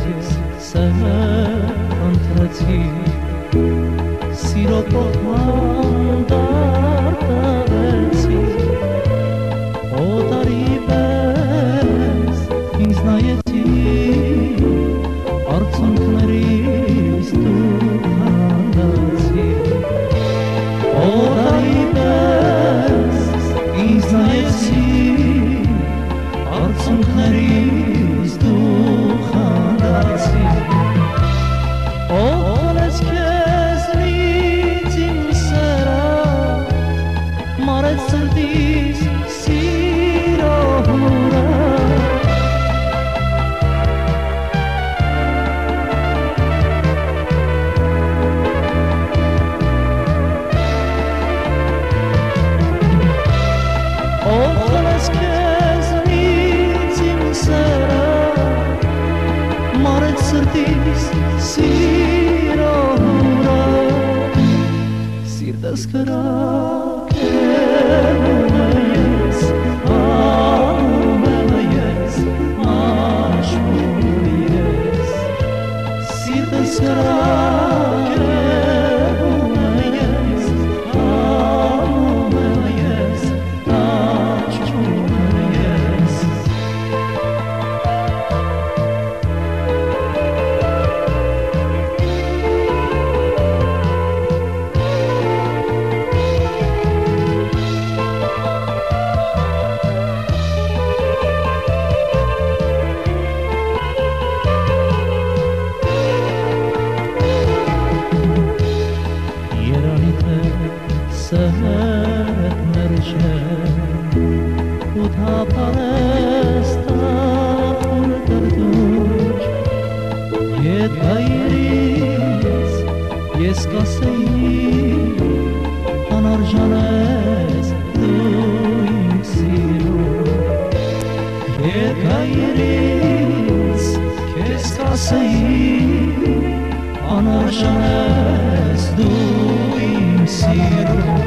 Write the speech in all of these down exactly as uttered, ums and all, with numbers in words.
ես սեր ընտրեցի սիրո փոխման դարձի օտարի պես ինձ նայեցի արցունքներիս դու հանդացի օտարի պես ինձ նայեցի արցունքներիս դու հանդացի օլես քեզնից իմ սերը մարեց սրտիս սիրո հուրը օլես քեզնից իմ սերը մարեց սրտիս սիրո հուրը սիրտս կրակ եմ ես անում եմ ես մաշվում ես սիրտս կրակ եմ ես անում եմ ես մաշվում ես Սերտ մերժեմ ու թափանես տախուր դրդուր Ետ հայրից ես կասեի անարժան ես դու իմ սիրում Ետ հայրից քեզ կասեի անարժան ես դու իմ սիրում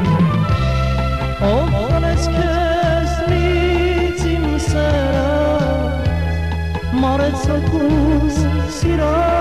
Օլես քեզնից իմ սերը մարեց հոգուս սիրո